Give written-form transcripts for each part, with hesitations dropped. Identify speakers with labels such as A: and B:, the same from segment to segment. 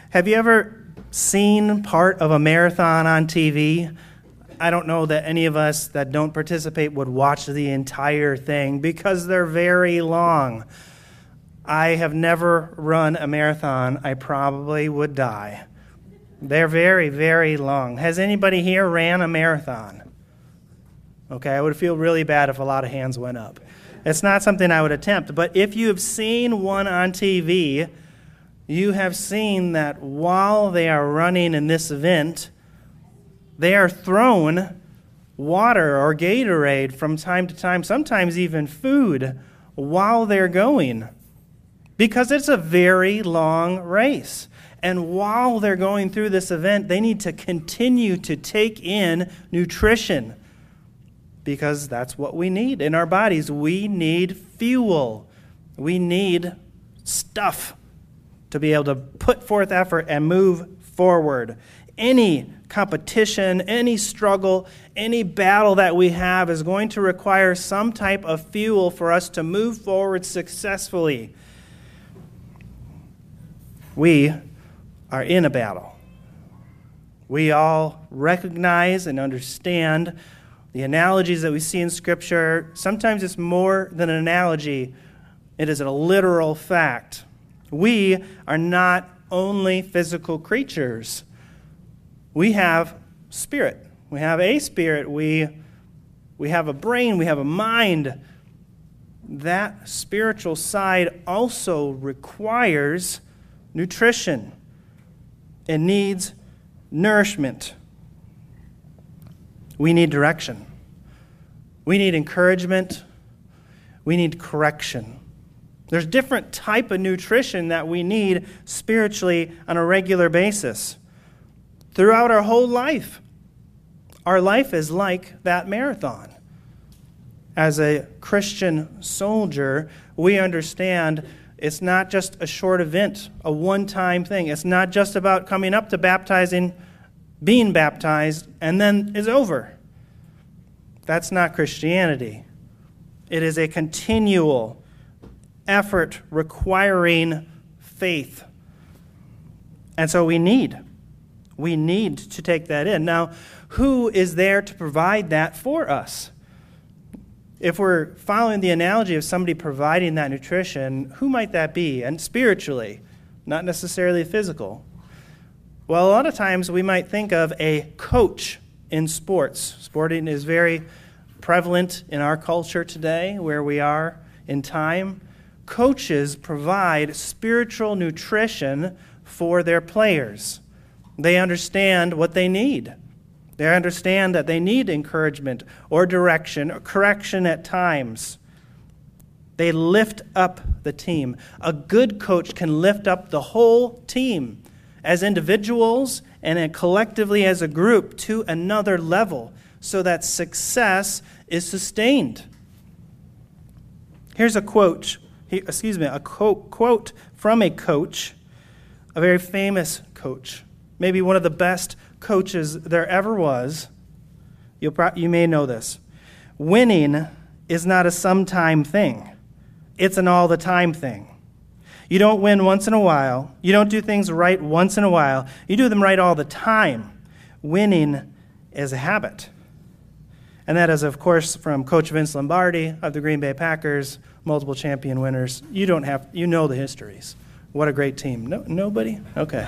A: Have you ever seen part of a marathon on TV? I don't know that any of us that don't participate would watch the entire thing because they're very long. I have never run a marathon. I probably would die. They're very, very long. Has anybody here ran a marathon? Okay, I would feel really bad if a lot of hands went up. It's not something I would attempt, but if you have seen one on TV, you have seen that while they are running in this event, they are thrown water or Gatorade from time to time, sometimes even food, while they're going. Because it's a very long race. And while they're going through this event, they need to continue to take in nutrition. Because that's what we need in our bodies. We need fuel. We need stuff to be able to put forth effort and move forward. Any competition, any struggle, any battle that we have is going to require some type of fuel for us to move forward successfully. We are in a battle. We all recognize and understand the analogies that we see in Scripture. Sometimes it's more than an analogy. It is a literal fact. We are not only physical creatures. We have spirit. We have a spirit. We have a brain. We have a mind. That spiritual side also requires nutrition. It needs nourishment. We need direction. We need encouragement. We need correction. There's different type of nutrition that we need spiritually on a regular basis. Throughout our whole life, our life is like that marathon. As a Christian soldier, we understand it's not just a short event, a one-time thing. It's not just about coming up to baptizing, being baptized, and then it's over. That's not Christianity. It is a continual effort requiring faith. And so we need to take that in. Now, who is there to provide that for us? If we're following the analogy of somebody providing that nutrition, who might that be? And spiritually, not necessarily physical. Well, a lot of times we might think of a coach in sports. Sporting is very prevalent in our culture today, where we are in time. Coaches provide spiritual nutrition for their players. They understand what they need. They understand that they need encouragement or direction or correction at times. They lift up the team. A good coach can lift up the whole team as individuals and collectively as a group to another level so that success is sustained. Here's a quote from a coach, a very famous coach, maybe one of the best coaches there ever was. You may know this. Winning is not a sometime thing. It's an all-the-time thing. You don't win once in a while. You don't do things right once in a while. You do them right all the time. Winning is a habit. And that is, of course, from Coach Vince Lombardi of the Green Bay Packers, multiple champion winners. You know the histories. What a great team. No, nobody? Okay.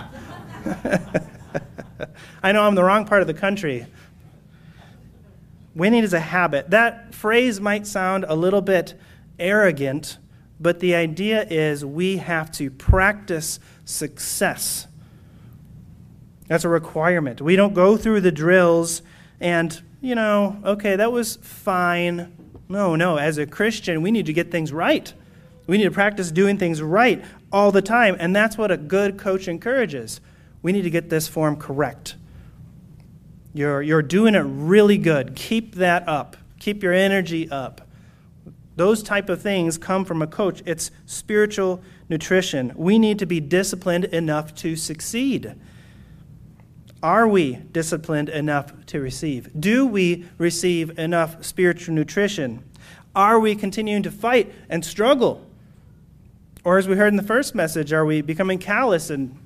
A: I know I'm the wrong part of the country. Winning is a habit. That phrase might sound a little bit arrogant, but the idea is we have to practice success. That's a requirement. We don't go through the drills and, okay, that was fine. No, as a Christian, we need to get things right. We need to practice doing things right all the time, and that's what a good coach encourages. We need to get this form correct. You're doing it really good. Keep that up. Keep your energy up. Those type of things come from a coach. It's spiritual nutrition. We need to be disciplined enough to succeed. Are we disciplined enough to receive? Do we receive enough spiritual nutrition? Are we continuing to fight and struggle? Or as we heard in the first message, are we becoming callous and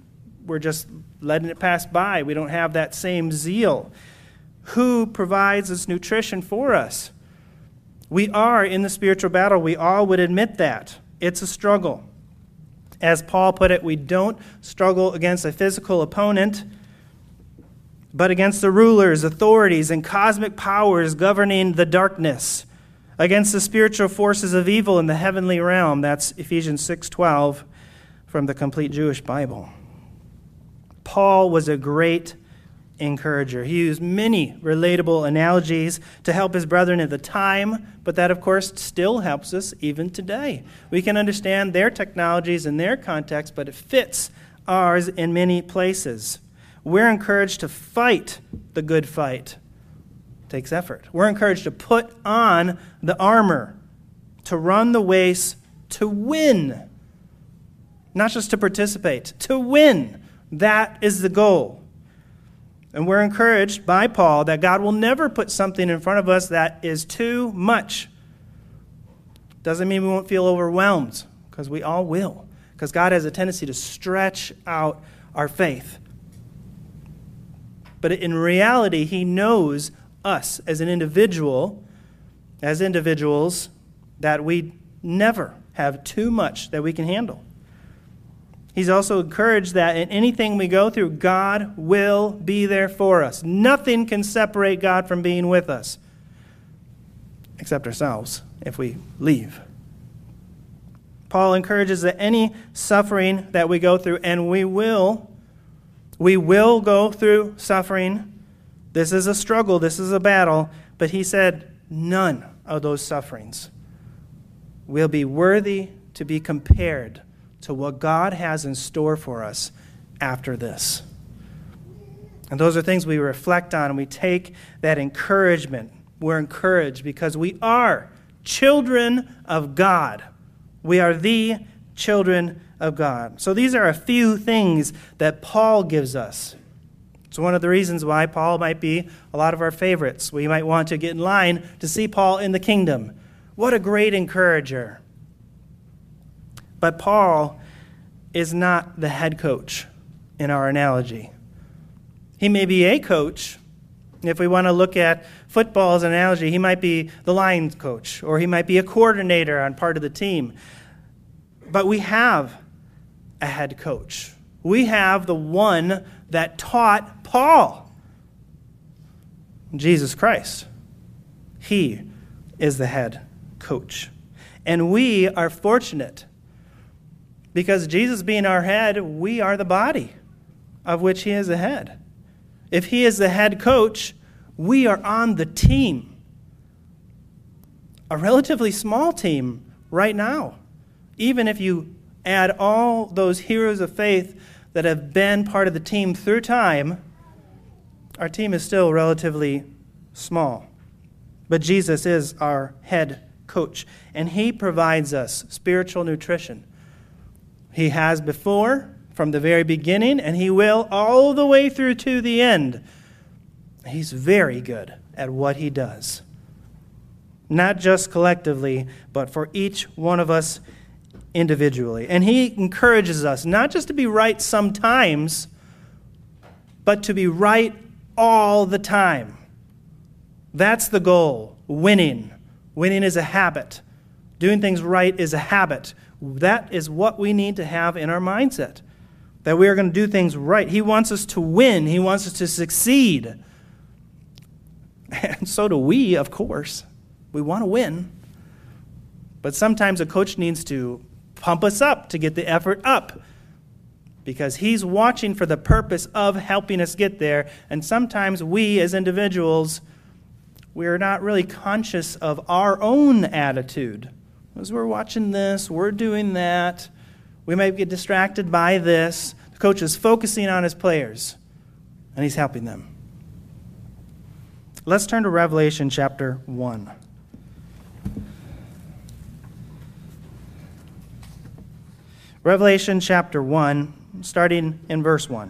A: we're just letting it pass by. We don't have that same zeal. Who provides this nutrition for us? We are in the spiritual battle. We all would admit that. It's a struggle. As Paul put it, we don't struggle against a physical opponent, but against the rulers, authorities, and cosmic powers governing the darkness, against the spiritual forces of evil in the heavenly realm. That's Ephesians 6:12 from the Complete Jewish Bible. Paul was a great encourager. He used many relatable analogies to help his brethren at the time, but that, of course, still helps us even today. We can understand their technologies and their context, but it fits ours in many places. We're encouraged to fight the good fight. It takes effort. We're encouraged to put on the armor, to run the race, to win. Not just to participate, to win. That is the goal. And we're encouraged by Paul that God will never put something in front of us that is too much. Doesn't mean we won't feel overwhelmed, because we all will. Because God has a tendency to stretch out our faith. But in reality, he knows us as an individual, as individuals, that we never have too much that we can handle. He's also encouraged that in anything we go through, God will be there for us. Nothing can separate God from being with us, except ourselves, if we leave. Paul encourages that any suffering that we go through, and we will go through suffering. This is a struggle, this is a battle, but he said none of those sufferings will be worthy to be compared to what God has in store for us after this. And those are things we reflect on, and we take that encouragement. We're encouraged because we are children of God. We are the children of God. So these are a few things that Paul gives us. It's one of the reasons why Paul might be a lot of our favorites. We might want to get in line to see Paul in the kingdom. What a great encourager. But Paul is not the head coach in our analogy. He may be a coach. If we want to look at football as an analogy, he might be the Lions coach, or he might be a coordinator on part of the team. But we have a head coach. We have the one that taught Paul, Jesus Christ. He is the head coach. And we are fortunate because Jesus being our head, we are the body of which he is the head. If he is the head coach, we are on the team. A relatively small team right now. Even if you add all those heroes of faith that have been part of the team through time, our team is still relatively small. But Jesus is our head coach, and he provides us spiritual nutrition. He has before, from the very beginning, and he will all the way through to the end. He's very good at what he does. Not just collectively, but for each one of us individually. And he encourages us not just to be right sometimes, but to be right all the time. That's the goal. Winning. Winning is a habit. Doing things right is a habit. That is what we need to have in our mindset, that we are going to do things right. He wants us to win. He wants us to succeed. And so do we, of course. We want to win. But sometimes a coach needs to pump us up to get the effort up, because he's watching for the purpose of helping us get there. And sometimes we as individuals, we're not really conscious of our own attitude. As we're watching this, we're doing that. We might get distracted by this. The coach is focusing on his players, and he's helping them. Let's turn to Revelation chapter 1. Revelation chapter 1, starting in verse 1.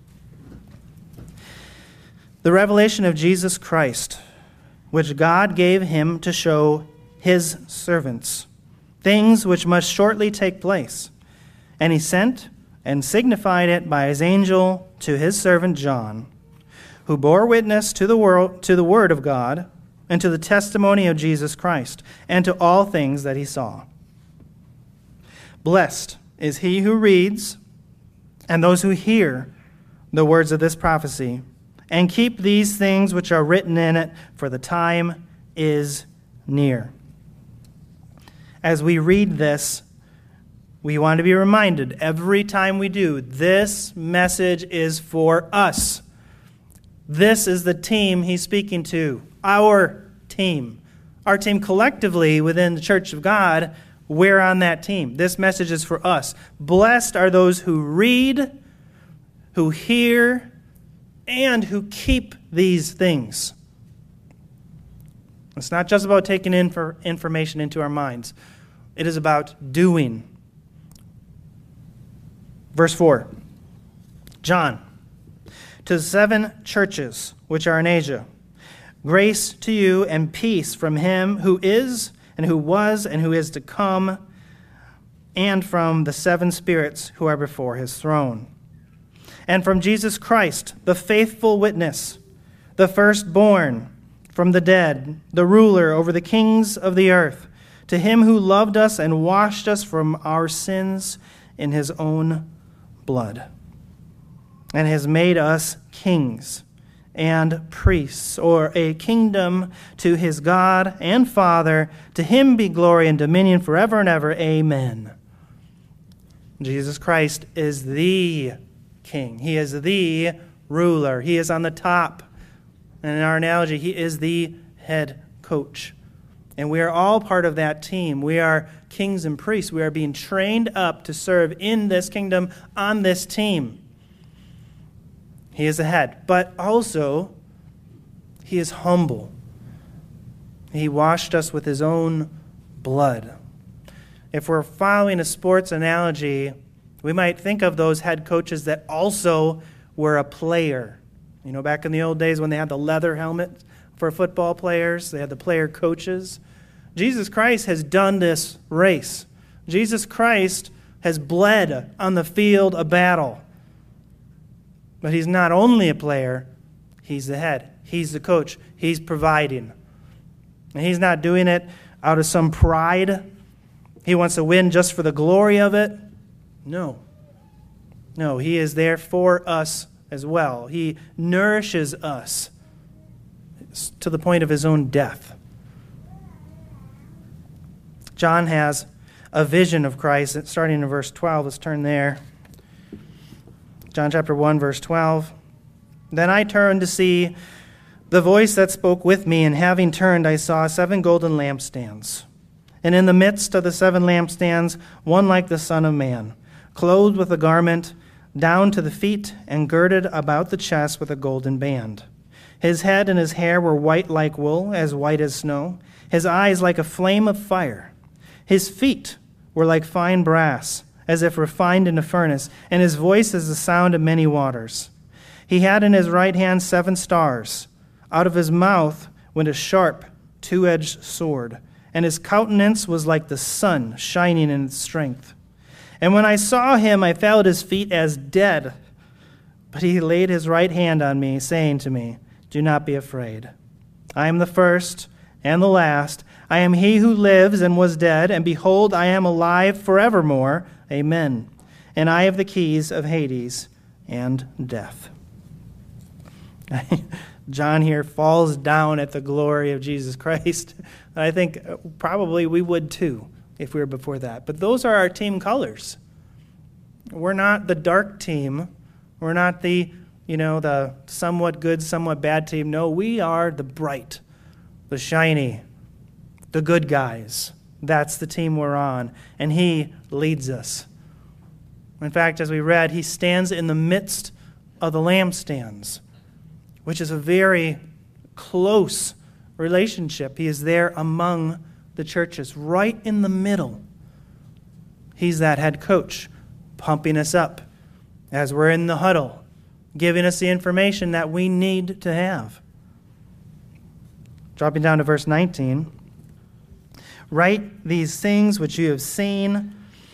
A: The revelation of Jesus Christ, which God gave him to show his servants, things which must shortly take place. And he sent and signified it by his angel to his servant John, who bore witness to the word of God and to the testimony of Jesus Christ, and to all things that he saw. Blessed is he who reads, and those who hear the words of this prophecy, and keep these things which are written in it, for the time is near. As we read this, we want to be reminded every time we do, this message is for us. This is the team he's speaking to, our team. Our team collectively within the Church of God, we're on that team. This message is for us. Blessed are those who read, who hear, and who keep these things. It's not just about taking in for information into our minds. It is about doing. Verse 4. John, to the 7 churches which are in Asia, grace to you and peace from him who is, and who was, and who is to come, and from the 7 spirits who are before his throne, and from Jesus Christ, the faithful witness, the firstborn from the dead, the ruler over the kings of the earth, to him who loved us and washed us from our sins in his own blood, and has made us kings and priests, or a kingdom to his God and Father. To him be glory and dominion forever and ever. Amen. Jesus Christ is the king. He is the ruler. He is on the top. And in our analogy, he is the head coach. And we are all part of that team. We are kings and priests. We are being trained up to serve in this kingdom on this team. He is the head. But also, he is humble. He washed us with his own blood. If we're following a sports analogy, we might think of those head coaches that also were a player. You know, back in the old days when they had the leather helmet for football players, they had the player coaches. Jesus Christ has done this race. Jesus Christ has bled on the field of battle. But he's not only a player, he's the head. He's the coach. He's providing. And he's not doing it out of some pride. He wants to win just for the glory of it. No. No, he is there for us as well. He nourishes us to the point of his own death. John has a vision of Christ, starting in verse 12. Let's turn there. John chapter 1, verse 12. Then I turned to see the voice that spoke with me, and having turned, I saw 7 golden lampstands. And in the midst of the 7 lampstands, one like the Son of Man, clothed with a garment down to the feet, and girded about the chest with a golden band. His head and his hair were white like wool, as white as snow. His eyes like a flame of fire. His feet were like fine brass, as if refined in a furnace, and his voice as the sound of many waters. He had in his right hand 7 stars. Out of his mouth went a sharp, 2-edged sword, and his countenance was like the sun shining in its strength. And when I saw him, I fell at his feet as dead. But he laid his right hand on me, saying to me, Do not be afraid. I am the first and the last. I am he who lives and was dead, and behold, I am alive forevermore. Amen. And I have the keys of Hades and death. John here falls down at the glory of Jesus Christ. I think probably we would too if we were before that. But those are our team colors. We're not the dark team. We're not the somewhat good, somewhat bad team. No, we are the bright, the shiny, the good guys. That's the team we're on. And he leads us. In fact, as we read, he stands in the midst of the lampstands, which is a very close relationship. He is there among the churches, right in the middle. He's that head coach, pumping us up as we're in the huddle, giving us the information that we need to have. Dropping down to verse 19. Write these things which you have seen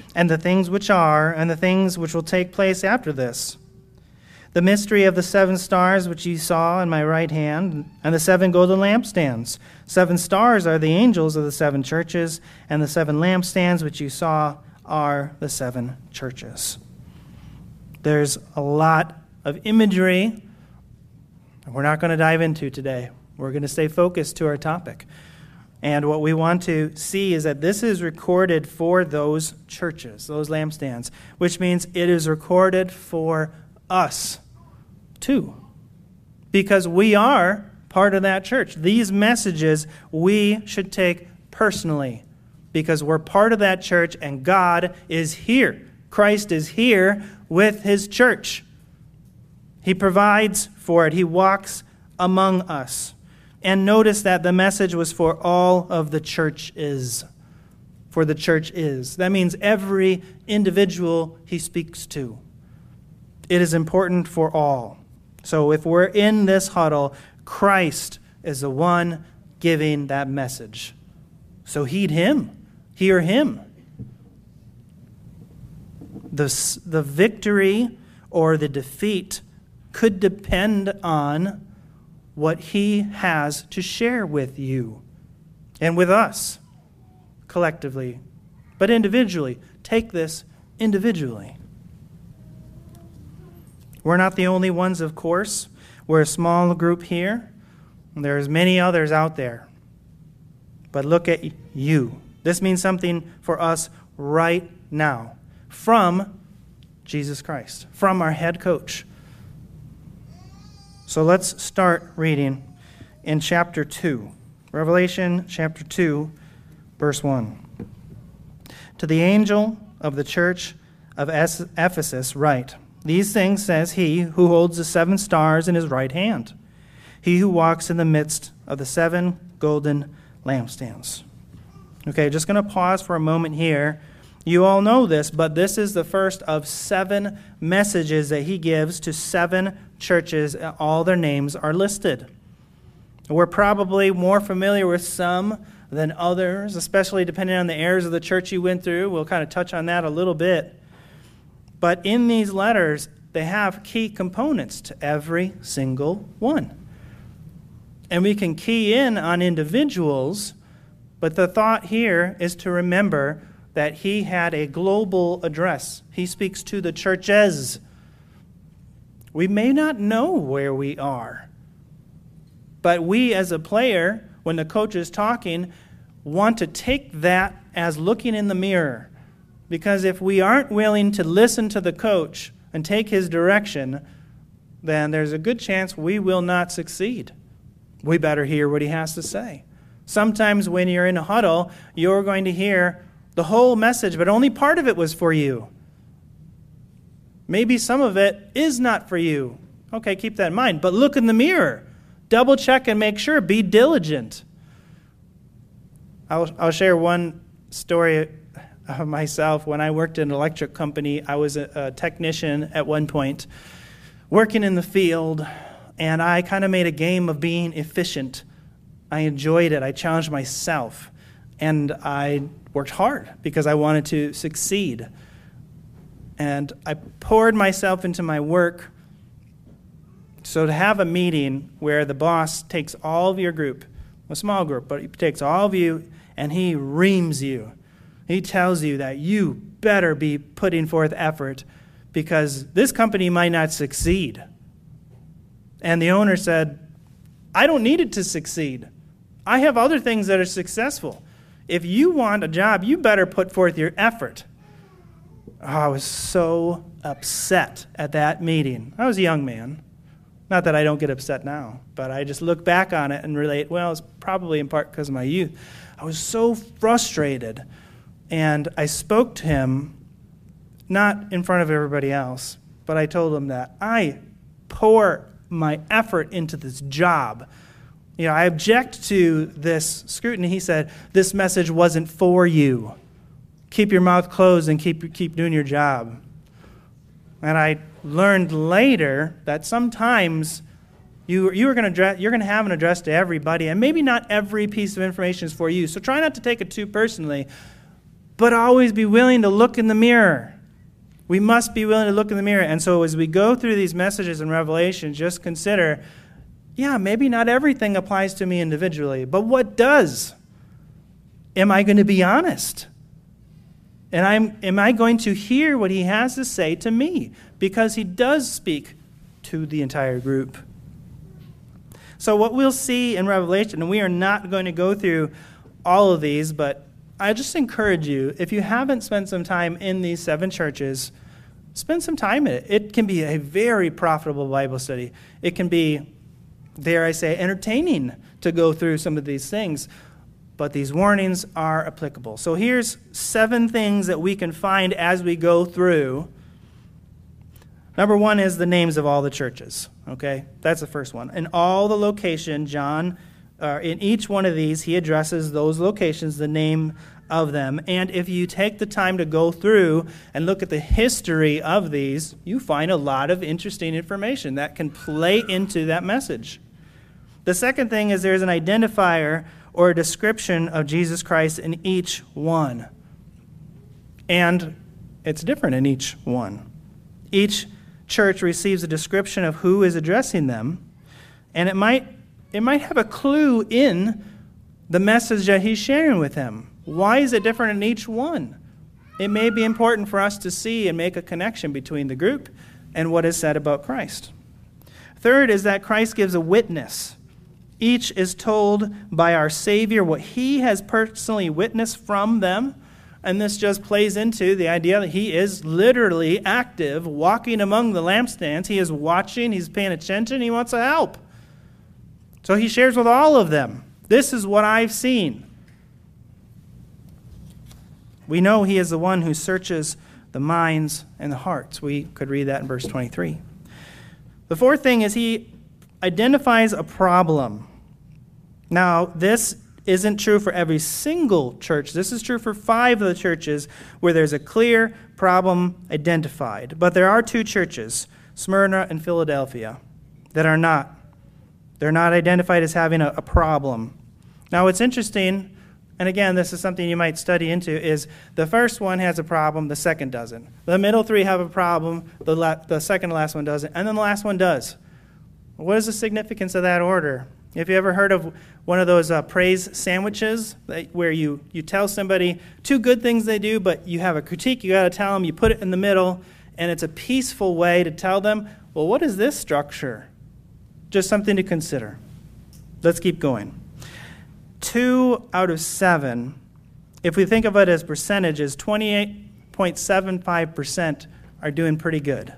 A: and the things which are, and the things which will take place after this. The mystery of the 7 stars which you saw in my right hand, and the 7 golden lampstands. 7 stars are the angels of the 7 churches, and the 7 lampstands which you saw are the 7 churches. There's a lot of imagery we're not going to dive into today. We're going to stay focused to our topic. And what we want to see is that this is recorded for those churches, those lampstands, which means it is recorded for us too, because we are part of that church. These messages we should take personally because we're part of that church and God is here. Christ is here with his church. He provides for it. He walks among us. And notice that the message was for all of the churches. For the church is. That means every individual he speaks to. It is important for all. So if we're in this huddle, Christ is the one giving that message. So heed him. Hear him. The victory or the defeat could depend on what he has to share with you and with us collectively. But individually, take this individually. We're not the only ones, of course. We're a small group here. There's many others out there. But look at you. This means something for us right now from Jesus Christ, from our head coach. So let's start reading in chapter 2. Revelation chapter 2, verse 1. To the angel of the church of Ephesus write, These things says he who holds the 7 stars in his right hand, he who walks in the midst of the 7 golden lampstands. Okay, just going to pause for a moment here. You all know this, but this is the first of 7 messages that he gives to 7 churches. All their names are listed. We're probably more familiar with some than others, especially depending on the eras of the church you went through. We'll kind of touch on that a little bit. But in these letters, they have key components to every single one. And we can key in on individuals, but the thought here is to remember that he had a global address. He speaks to the churches. We may not know where we are, but we as a player, when the coach is talking, want to take that as looking in the mirror. Because if we aren't willing to listen to the coach and take his direction, then there's a good chance we will not succeed. We better hear what he has to say. Sometimes when you're in a huddle, you're going to hear the whole message, but only part of it was for you. Maybe some of it is not for you. Okay, keep that in mind. But look in the mirror. Double check and make sure. Be diligent. I'll share one story of myself. When I worked in an electric company, I was a technician at one point, working in the field, and I kind of made a game of being efficient. I enjoyed it. I challenged myself, and I worked hard because I wanted to succeed. And I poured myself into my work. So to have a meeting where the boss takes all of your group, a small group, but he takes all of you and he reams you. He tells you that you better be putting forth effort because this company might not succeed. And the owner said, I don't need it to succeed. I have other things that are successful. If you want a job, you better put forth your effort. Oh, I was so upset at that meeting. I was a young man. Not that I don't get upset now, but I just look back on it and relate, well, it's probably in part because of my youth. I was so frustrated. And I spoke to him, not in front of everybody else, but I told him that I pour my effort into this job. I object to this scrutiny. He said, this message wasn't for you. Keep your mouth closed and keep doing your job. And I learned later that sometimes you're going to have an address to everybody, and maybe not every piece of information is for you. So try not to take it too personally. but always be willing to look in the mirror. We must be willing to look in the mirror. And so as we go through these messages in Revelation, just consider, maybe not everything applies to me individually, but what does? Am I going to be honest? And am I going to hear what he has to say to me? Because he does speak to the entire group. So what we'll see in Revelation, and we are not going to go through all of these, but I just encourage you, if you haven't spent some time in these 7 churches, spend some time in it. It can be a very profitable Bible study. It can be, dare I say, entertaining to go through some of these things. But these warnings are applicable. So here's 7 things that we can find as we go through. Number 1 is the names of all the churches. Okay, that's the first one. In all the location, John, in each one of these, he addresses those locations, the name of them. And if you take the time to go through and look at the history of these, you find a lot of interesting information that can play into that message. The second thing is there's an identifier or a description of Jesus Christ in each one. And it's different in each one. Each church receives a description of who is addressing them, and it might have a clue in the message that he's sharing with them. Why is it different in each one? It may be important for us to see and make a connection between the group and what is said about Christ. Third is that Christ gives a witness. Each is told by our Savior what he has personally witnessed from them. And this just plays into the idea that he is literally active, walking among the lampstands. He is watching, he's paying attention, he wants to help. So he shares with all of them. This is what I've seen. We know he is the one who searches the minds and the hearts. We could read that in verse 23. The fourth thing is he identifies a problem. Now, this isn't true for every single church. This is true for 5 of the churches where there's a clear problem identified. But there are 2 churches, Smyrna and Philadelphia, that are not. They're not identified as having a problem. Now, what's interesting, and again, this is something you might study into, is the first one has a problem, the second doesn't. The middle 3 have a problem, the second to last one doesn't, and then the last one does. What is the significance of that order? Have you ever heard of one of those praise sandwiches where you tell somebody 2 good things they do, but you have a critique, you got to tell them, you put it in the middle, and it's a peaceful way to tell them, well, what is this structure? Just something to consider. Let's keep going. 2 out of 7, if we think of it as percentages, 28.75% are doing pretty good.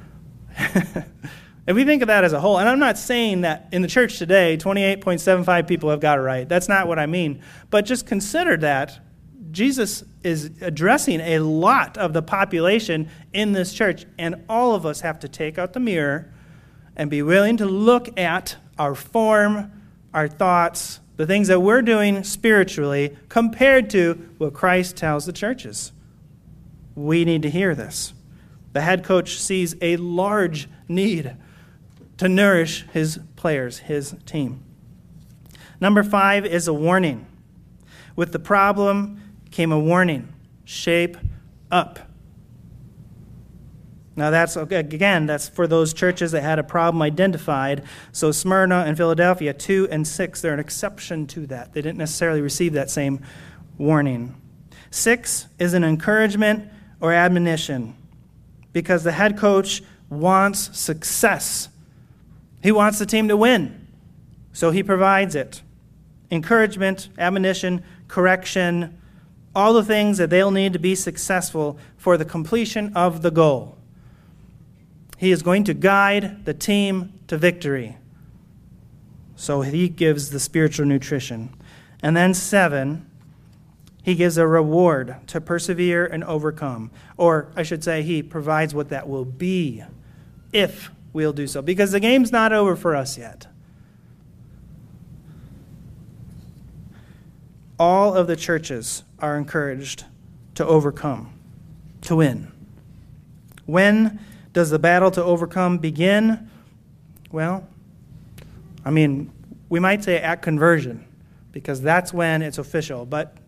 A: If we think of that as a whole, and I'm not saying that in the church today, 28.75 people have got it right. That's not what I mean. But just consider that Jesus is addressing a lot of the population in this church, and all of us have to take out the mirror and be willing to look at our form, our thoughts, the things that we're doing spiritually compared to what Christ tells the churches. We need to hear this. The head coach sees a large need to nourish his players, his team. Number 5 is a warning. With the problem came a warning. Shape up. Now that's for those churches that had a problem identified. So Smyrna and Philadelphia, 2 and 6, they're an exception to that. They didn't necessarily receive that same warning. 6 is an encouragement or admonition, because the head coach wants success. He wants the team to win, so he provides it. Encouragement, admonition, correction, all the things that they'll need to be successful for the completion of the goal. He is going to guide the team to victory. So he gives the spiritual nutrition. And then 7, he gives a reward to persevere and overcome. Or I should say, he provides what that will be if we'll do so. Because the game's not over for us yet. All of the churches are encouraged to overcome, to win. When does the battle to overcome begin? Well, we might say at conversion, because that's when it's official. But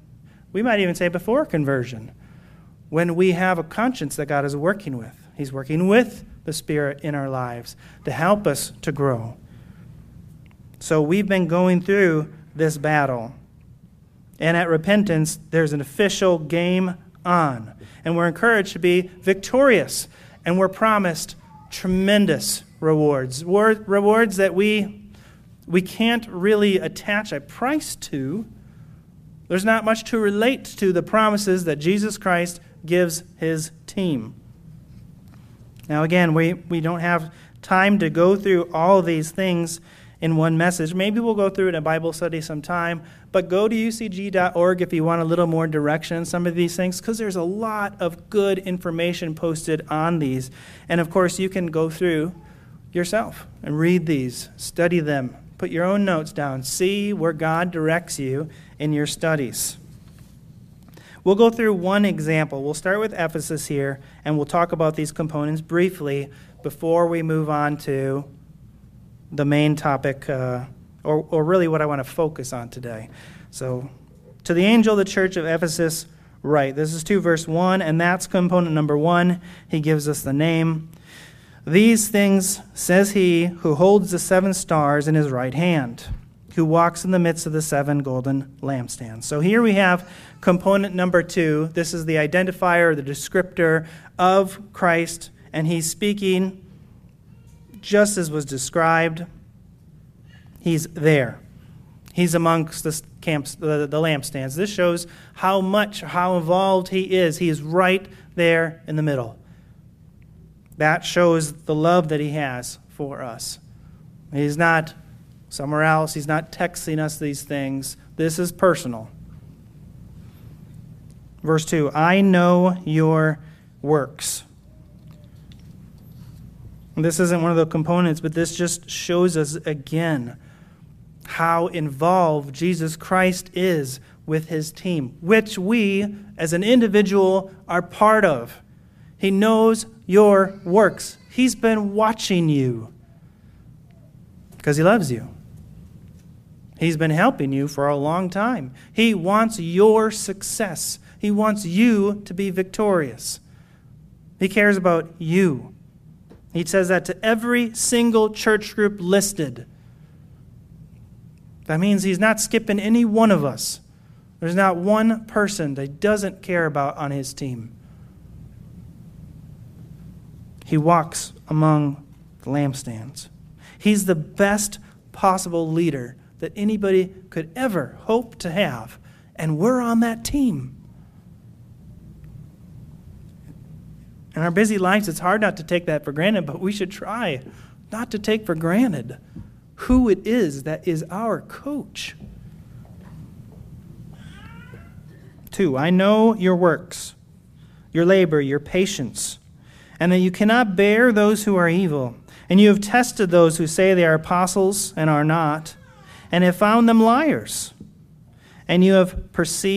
A: We might even say before conversion, when we have a conscience that God is working with. He's working with the Spirit in our lives to help us to grow. So we've been going through this battle. And at repentance, there's an official game on. And we're encouraged to be victorious. And we're promised tremendous rewards. Rewards that we can't really attach a price to. There's not much to relate to the promises that Jesus Christ gives his team. Now again, we don't have time to go through all these things in one message. Maybe we'll go through it in a Bible study sometime, but go to ucg.org if you want a little more direction on some of these things, because there's a lot of good information posted on these. And of course, you can go through yourself and read these, study them, put your own notes down, see where God directs you in your studies. We'll go through one example. We'll start with Ephesus here, and we'll talk about these components briefly before we move on to the main topic, or really what I want to focus on today. So, to the angel of the church of Ephesus, write. This is 2 verse 1, and that's component number 1. He gives us the name. These things says he who holds the 7 stars in his right hand, who walks in the midst of the 7 golden lampstands. So here we have component number 2. This is the identifier, the descriptor of Christ, and he's speaking just as was described. He's there. He's amongst the lampstands. This shows how involved he is. He is right there in the middle. That shows the love that he has for us. He's not somewhere else. He's not texting us these things. This is personal. Verse 2, I know your works. This isn't one of the components, but this just shows us again how involved Jesus Christ is with his team, which we, as an individual, are part of. He knows your works. He's been watching you because he loves you. He's been helping you for a long time. He wants your success. He wants you to be victorious. He cares about you. He says that to every single church group listed. That means he's not skipping any one of us. There's not one person that he doesn't care about on his team. He walks among the lampstands. He's the best possible leader that anybody could ever hope to have, and we're on that team. In our busy lives, it's hard not to take that for granted, but we should try not to take for granted who it is that is our coach. 2, I know your works, your labor, your patience, and that you cannot bear those who are evil. And you have tested those who say they are apostles and are not, and have found them liars. And you have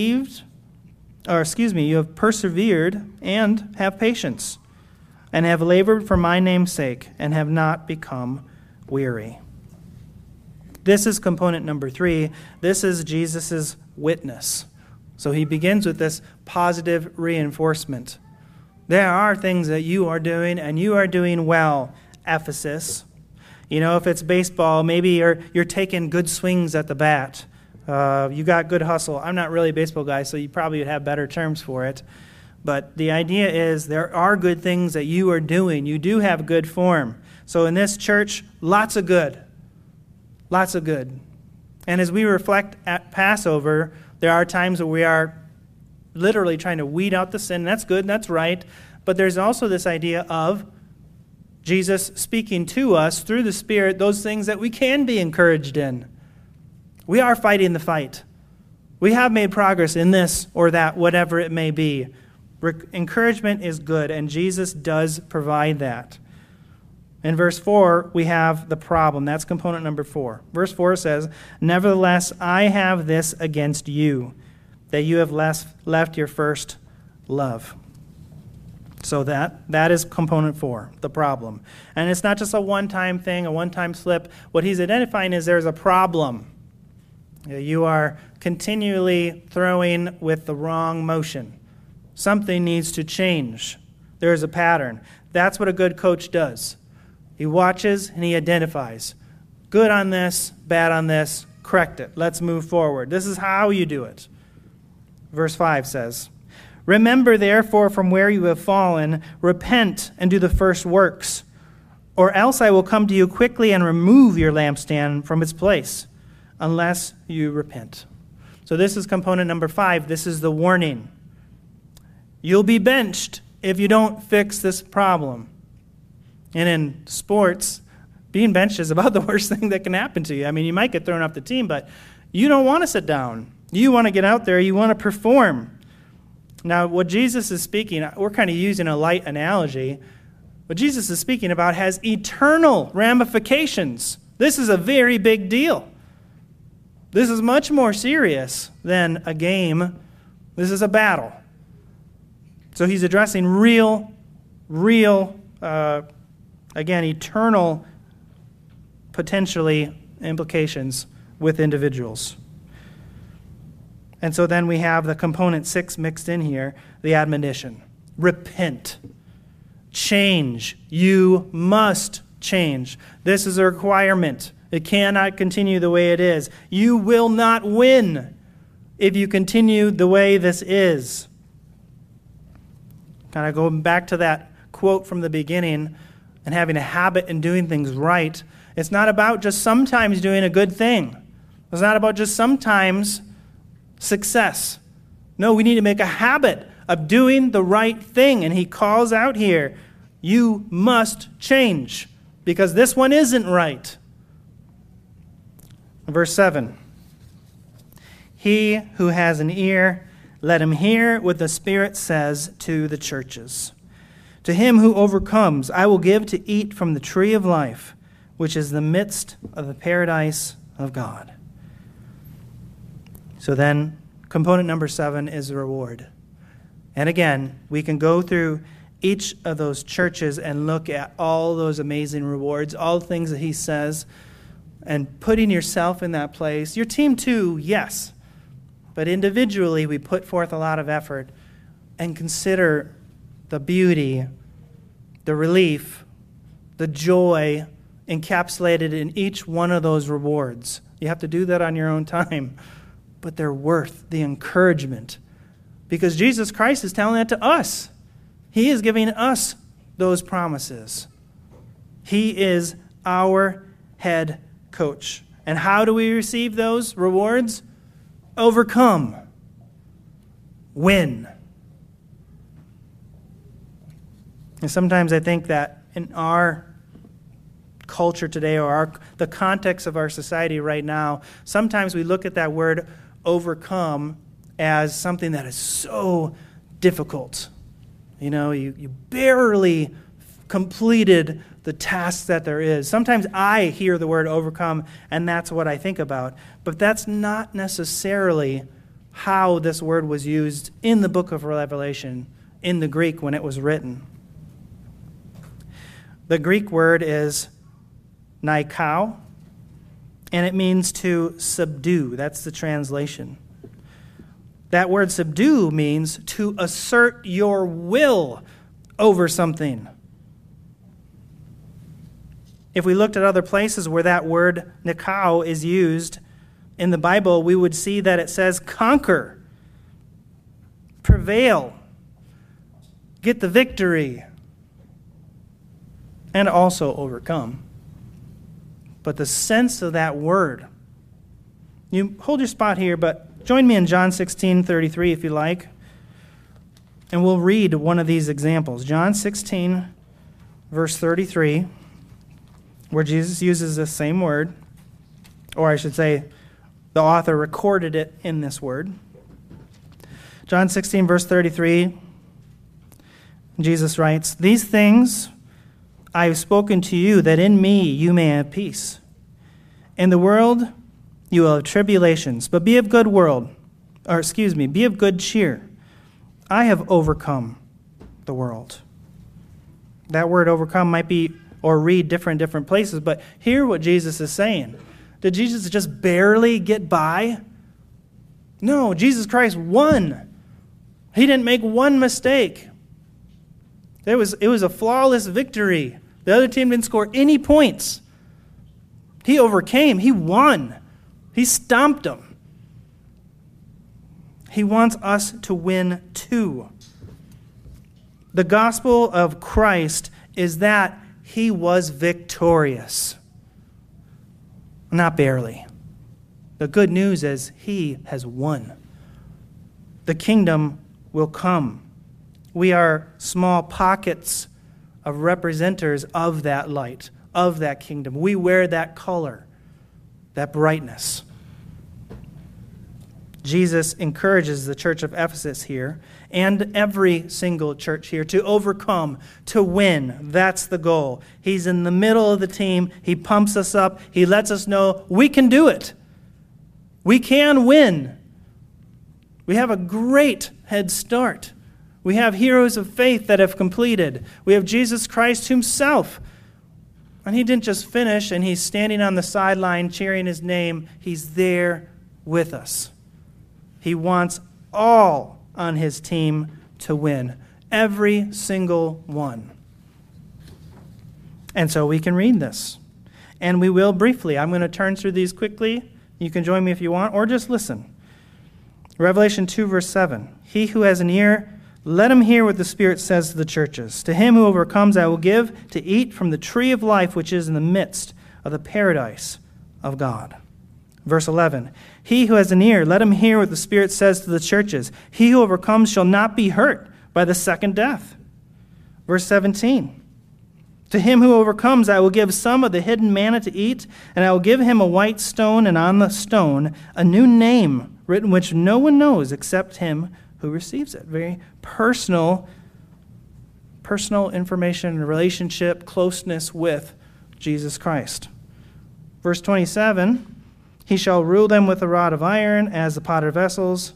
A: you have persevered and have patience, and have labored for my name's sake, and have not become weary. This is component number 3. This is Jesus' witness. So he begins with this positive reinforcement. There are things that you are doing, and you are doing well, Ephesus. You know, if it's baseball, maybe you're taking good swings at the bat. You got good hustle. I'm not really a baseball guy, so you probably would have better terms for it. But the idea is there are good things that you are doing. You do have good form. So in this church, lots of good. Lots of good. And as we reflect at Passover, there are times where we are literally trying to weed out the sin. That's good, that's right. But there's also this idea of Jesus speaking to us through the Spirit those things that we can be encouraged in. We are fighting the fight. We have made progress in this or that, whatever it may be. Encouragement is good, and Jesus does provide that. In verse 4, we have the problem. That's component number 4. Verse 4 says, nevertheless, I have this against you, that you have left your first love. So that is component 4, the problem. And it's not just a one-time thing, a one-time slip. What he's identifying is there's a problem. You are continually throwing with the wrong motion. Something needs to change. There is a pattern. That's what a good coach does. He watches and he identifies. Good on this, bad on this, correct it. Let's move forward. This is how you do it. Verse 5 says, "Remember therefore from where you have fallen, repent and do the first works, or else I will come to you quickly and remove your lampstand from its place, unless you repent." So this is component number 5. This is the warning. You'll be benched if you don't fix this problem. And in sports, being benched is about the worst thing that can happen to you. I mean, you might get thrown off the team, but you don't want to sit down. You want to get out there. You want to perform. Now, what Jesus is speaking, we're kind of using a light analogy. What Jesus is speaking about has eternal ramifications. This is a very big deal. This is much more serious than a game. This is a battle. So he's addressing real, again, eternal, potentially, implications with individuals. And so then we have the component 6 mixed in here, the admonition. Repent. Change. You must change. This is a requirement. It cannot continue the way it is. You will not win if you continue the way this is. Kind of going back to that quote from the beginning and having a habit in doing things right. It's not about just sometimes doing a good thing. It's not about just sometimes success. No, we need to make a habit of doing the right thing. And he calls out here, you must change because this one isn't right. Verse 7. He who has an ear, let him hear what the Spirit says to the churches. To him who overcomes, I will give to eat from the tree of life, which is the midst of the paradise of God. So then, component number 7 is the reward. And again, we can go through each of those churches and look at all those amazing rewards, all the things that he says, and putting yourself in that place. Your team too, yes. But individually, we put forth a lot of effort and consider the beauty, the relief, the joy encapsulated in each one of those rewards. You have to do that on your own time. But they're worth the encouragement because Jesus Christ is telling that to us. He is giving us those promises. He is our head coach. And how do we receive those rewards? Overcome. Win. And sometimes I think that in our culture today or the context of our society right now, sometimes we look at that word overcome as something that is so difficult. You know, you barely completed the task that there is. Sometimes I hear the word overcome, and that's what I think about. But that's not necessarily how this word was used in the book of Revelation, in the Greek when it was written. The Greek word is nikao, and it means to subdue. That's the translation. That word subdue means to assert your will over something. If we looked at other places where that word nikao is used in the Bible, we would see that it says conquer, prevail, get the victory, and also overcome. But the sense of that word, you hold your spot here, but join me in John 16:33 if you like, and we'll read one of these examples. John 16, verse 33, where Jesus uses the same word, or I should say, the author recorded it in this word. John 16, verse 33, Jesus writes, "These things I have spoken to you, that in me you may have peace. In the world you will have tribulations, but be of good cheer. I have overcome the world." That word overcome might be or read different places, but hear what Jesus is saying. Did Jesus just barely get by? No, Jesus Christ won. He didn't make one mistake. It was a flawless victory. The other team didn't score any points. He overcame. He won. He stomped them. He wants us to win too. The gospel of Christ is that he was victorious. Not barely. The good news is he has won. The kingdom will come. We are small pockets of representatives of that light, of that kingdom. We wear that color, that brightness. Jesus encourages the church of Ephesus here and every single church here to overcome, to win. That's the goal. He's in the middle of the team. He pumps us up. He lets us know we can do it. We can win. We have a great head start. We have heroes of faith that have completed. We have Jesus Christ himself. And he didn't just finish and he's standing on the sideline cheering his name. He's there with us. He wants all on his team to win. Every single one. And so we can read this. And we will briefly. I'm going to turn through these quickly. You can join me if you want, or just listen. Revelation 2, verse 7. He who has an ear, let him hear what the Spirit says to the churches. To him who overcomes, I will give to eat from the tree of life which is in the midst of the paradise of God. Verse 11. He who has an ear, let him hear what the Spirit says to the churches. He who overcomes shall not be hurt by the second death. Verse 17. To him who overcomes, I will give some of the hidden manna to eat, and I will give him a white stone, and on the stone a new name written which no one knows except him who receives it. Very personal information, relationship, closeness with Jesus Christ. Verse 27, he shall rule them with a rod of iron as the potted vessels.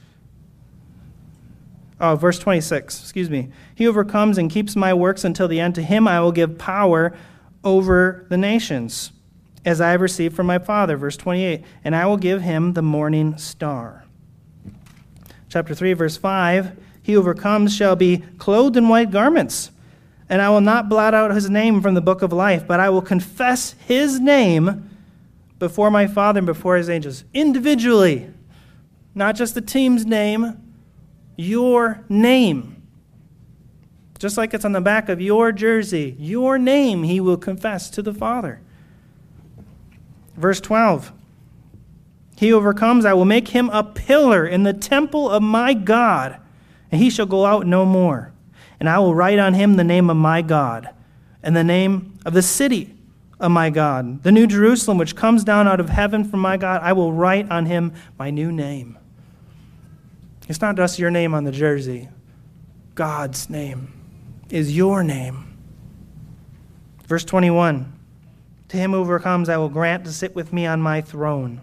A: Verse 26, He who overcomes and keeps my works until the end, to him I will give power over the nations, as I have received from my Father. Verse 28, and I will give him the morning star. Chapter 3, verse 5, he who overcomes shall be clothed in white garments, and I will not blot out his name from the book of life, but I will confess his name before my Father and before his angels. Individually, not just the team's name, your name. Just like it's on the back of your jersey, your name he will confess to the Father. Verse 12, he who overcomes, I will make him a pillar in the temple of my God, and he shall go out no more. And I will write on him the name of my God, and the name of the city of my God, the new Jerusalem, which comes down out of heaven from my God. I will write on him my new name. It's not just your name on the jersey. God's name is your name. Verse 21, to him who overcomes, I will grant to sit with me on my throne.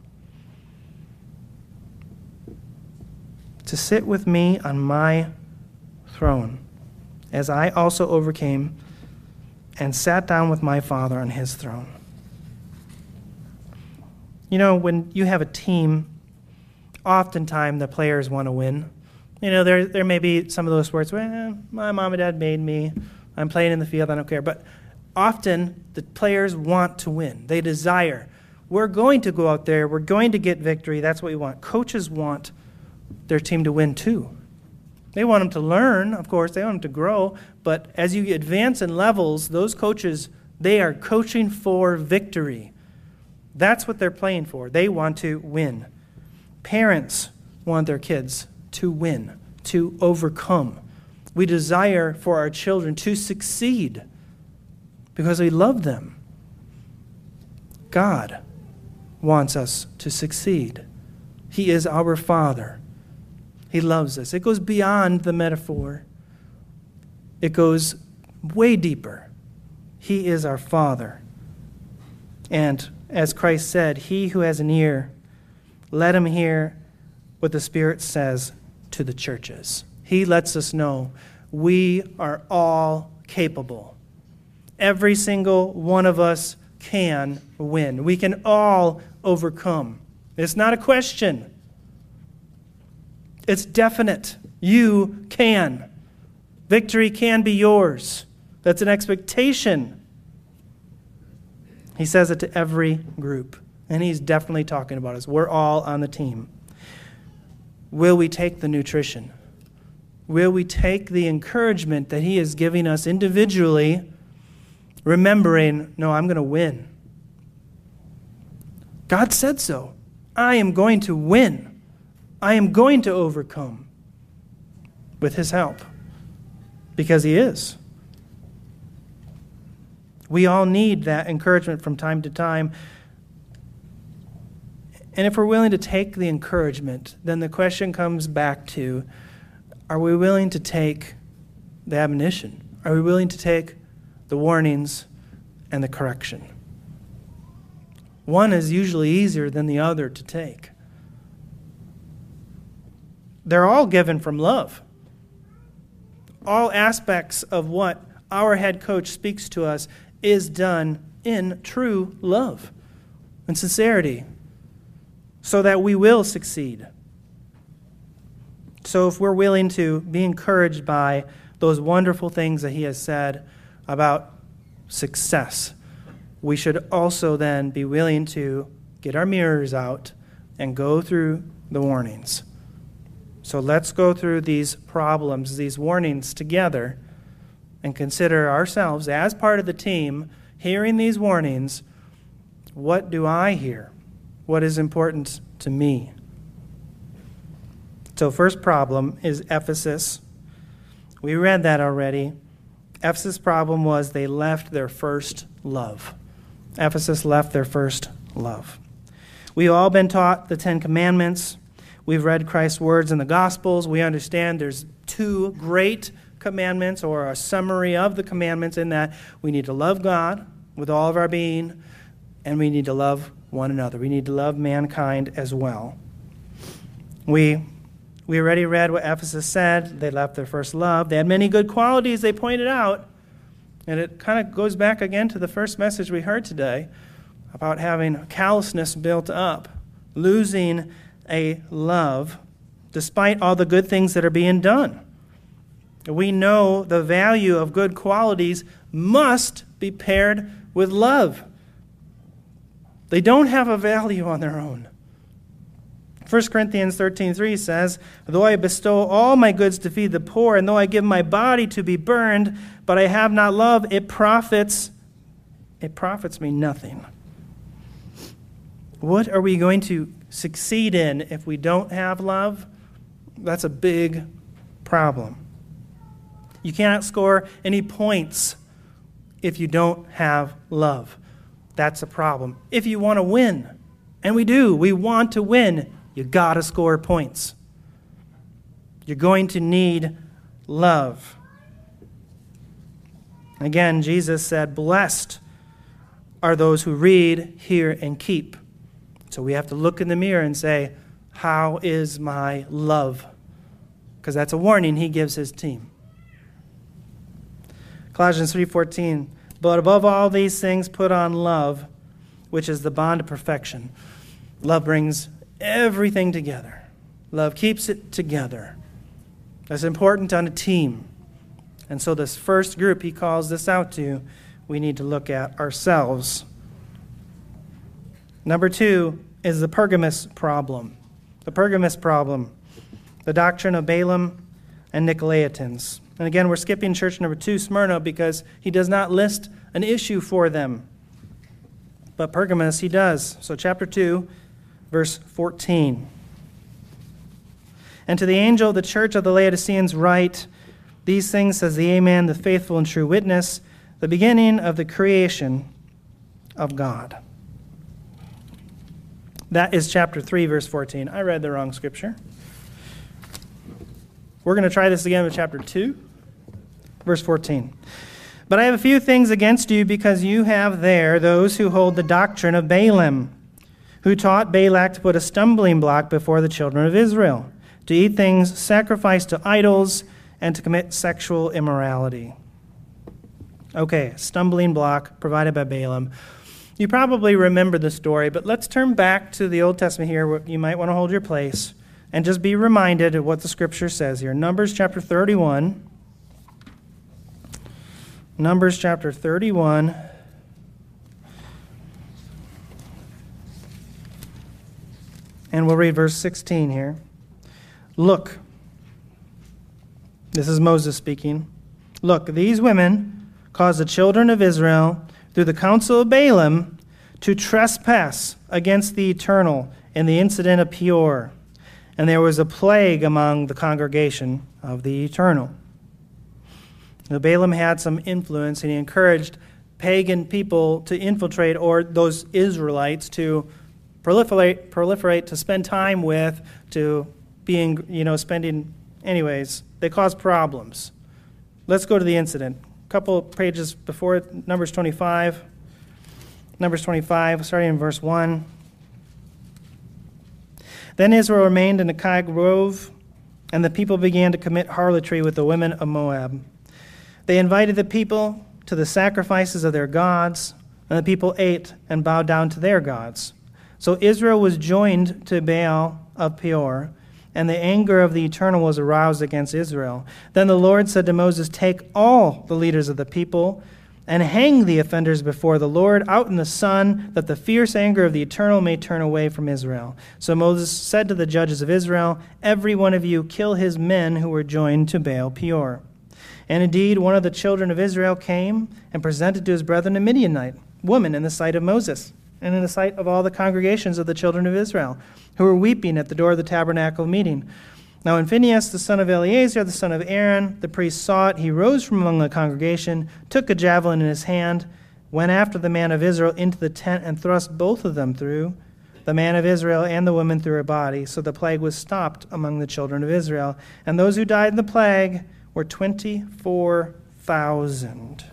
A: To sit with me on my throne, as I also overcame and sat down with my Father on his throne. You know, when you have a team, oftentimes the players want to win. You know, there may be some of those sports where, my mom and dad made me, I'm playing in the field, I don't care. But often the players want to win. They desire. We're going to go out there, we're going to get victory, that's what we want. Coaches want their team to win too. They want them to learn, of course, they want them to grow, but as you advance in levels, those coaches, they are coaching for victory. That's what they're playing for. They want to win. Parents want their kids to win, to overcome. We desire for our children to succeed because we love them. God wants us to succeed. He is our Father. He loves us. It goes beyond the metaphor. It goes way deeper. He is our Father. And as Christ said, he who has an ear, let him hear what the Spirit says to the churches. He lets us know we are all capable. Every single one of us can win. We can all overcome. It's not a question. It's definite. You can. Victory can be yours. That's an expectation. He says it to every group. And he's definitely talking about us. We're all on the team. Will we take the nutrition? Will we take the encouragement that he is giving us individually, remembering, no, I'm going to win. God said so. I am going to win. I am going to overcome with his help because he is. We all need that encouragement from time to time. And if we're willing to take the encouragement, then the question comes back to, are we willing to take the admonition? Are we willing to take the warnings and the correction? One is usually easier than the other to take. They're all given from love. All aspects of what our head coach speaks to us is done in true love and sincerity so that we will succeed. So if we're willing to be encouraged by those wonderful things that he has said about success, we should also then be willing to get our mirrors out and go through the warnings. So let's go through these problems, these warnings together, and consider ourselves as part of the team, hearing these warnings. What do I hear? What is important to me? So first problem is Ephesus. We read that already. Ephesus' problem was they left their first love. Ephesus left their first love. We've all been taught the Ten Commandments. We've read Christ's words in the Gospels. We understand there's two great commandments, or a summary of the commandments, in that we need to love God with all of our being, and we need to love one another. We need to love mankind as well. We already read what Ephesus said. They left their first love. They had many good qualities they pointed out, and it kind of goes back again to the first message we heard today about having callousness built up, losing a love despite all the good things that are being done. We know the value of good qualities must be paired with love. They don't have a value on their own. 1 Corinthians 13:3 says, though I bestow all my goods to feed the poor, and though I give my body to be burned, but I have not love, it profits me nothing. What are we going to succeed in if we don't have love? That's a big problem. You cannot score any points if you don't have love. That's a problem. If you want to win, and we want to win, you got to score points. You're going to need love. Again, Jesus said, blessed are those who read, hear, and keep. So we have to look in the mirror and say, how is my love? Because that's a warning he gives his team. Colossians 3:14, but above all these things put on love, which is the bond of perfection. Love brings everything together. Love keeps it together. That's important on a team. And so this first group he calls this out to, we need to look at ourselves. Number 2 is the Pergamos problem. The Pergamos problem, the doctrine of Balaam and Nicolaitans. And again, we're skipping church number 2, Smyrna, because he does not list an issue for them. But Pergamos, he does. So chapter 2, verse 14. And to the angel of the church of the Laodiceans write, these things says the Amen, the faithful and true witness, the beginning of the creation of God. That is chapter 3, verse 14. I read the wrong scripture. We're going to try this again with chapter 2, verse 14. But I have a few things against you, because you have there those who hold the doctrine of Balaam, who taught Balak to put a stumbling block before the children of Israel, to eat things sacrificed to idols, and to commit sexual immorality. Okay, stumbling block provided by Balaam. You probably remember the story, but let's turn back to the Old Testament here where you might want to hold your place and just be reminded of what the Scripture says here. Numbers chapter 31. Numbers chapter 31. And we'll read verse 16 here. Look, this is Moses speaking. Look, these women caused the children of Israel, through the counsel of Balaam, to trespass against the Eternal in the incident of Peor. And there was a plague among the congregation of the Eternal. Now, Balaam had some influence, and he encouraged pagan people to infiltrate, or those Israelites to proliferate, to spend time with, to being, spending, anyways, they caused problems. Let's go to the incident. A couple pages before it, Numbers 25. Numbers 25, starting in verse 1. Then Israel remained in Akai Grove, and the people began to commit harlotry with the women of Moab. They invited the people to the sacrifices of their gods, and the people ate and bowed down to their gods. So Israel was joined to Baal of Peor, and the anger of the Eternal was aroused against Israel. Then the Lord said to Moses, take all the leaders of the people and hang the offenders before the Lord out in the sun, that the fierce anger of the Eternal may turn away from Israel. So Moses said to the judges of Israel, every one of you kill his men who were joined to Baal Peor. And indeed, one of the children of Israel came and presented to his brethren a Midianite woman in the sight of Moses, and in the sight of all the congregations of the children of Israel, who were weeping at the door of the tabernacle meeting. Now when Phinehas, the son of Eleazar, the son of Aaron, the priest saw it, he rose from among the congregation, took a javelin in his hand, went after the man of Israel into the tent, and thrust both of them through, the man of Israel and the woman through her body. So the plague was stopped among the children of Israel. And those who died in the plague were 24,000.